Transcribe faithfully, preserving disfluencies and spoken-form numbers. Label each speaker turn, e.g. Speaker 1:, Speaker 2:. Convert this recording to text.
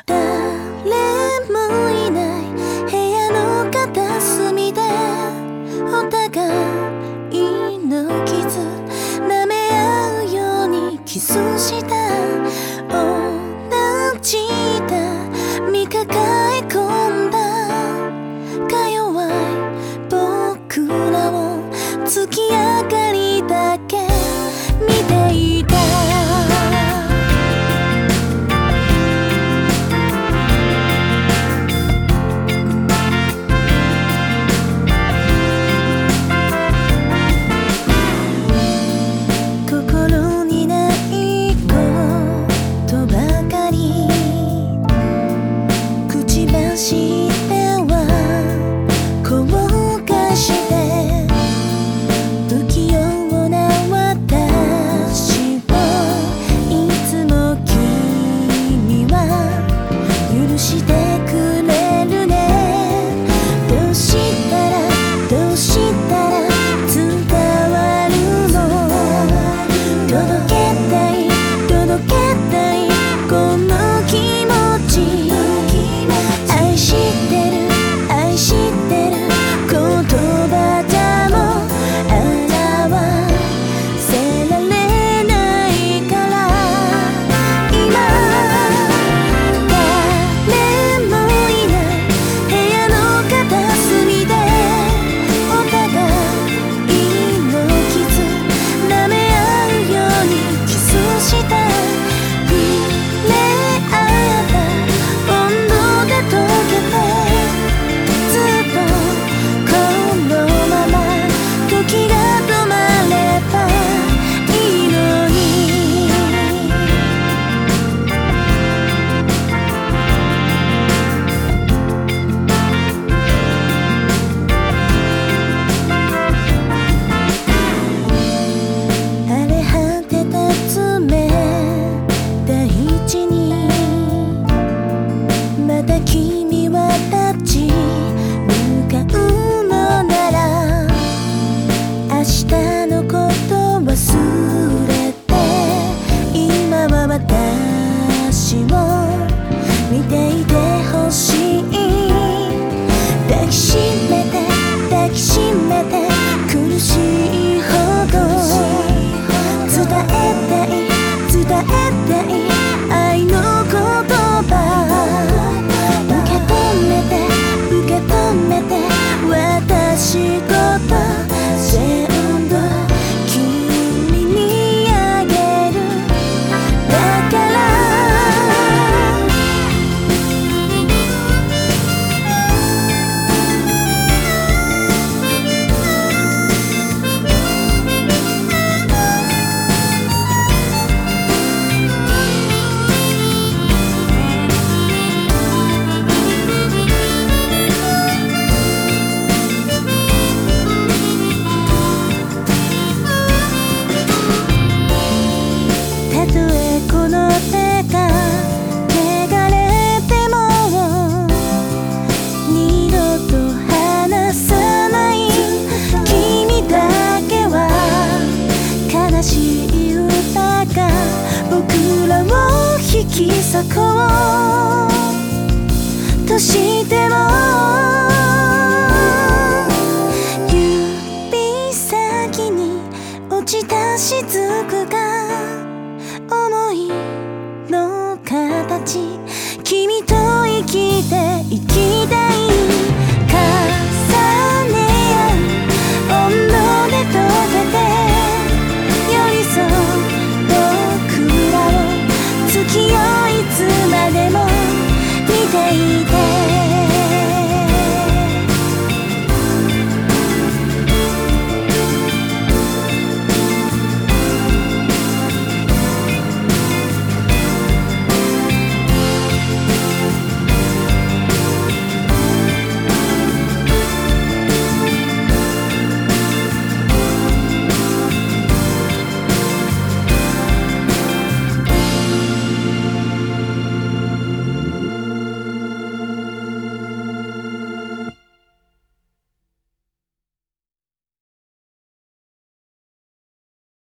Speaker 1: 誰もいない部屋の片隅でお互いの傷舐め合うようにキスした同じ痛み抱え込んだか弱い僕らを月明かりだけ見ていた見ていてほしい抱きしめて抱きしめて苦しいほど伝えたい伝えたい愛の言葉受け止めて受け止めて私こと全部君にあげるだから僕らを引き裂こうとしても指先に落ちた雫が想いの形君と生きて生きたい重ね合う温度で溶けて寄り添う月をいつまでも見ていて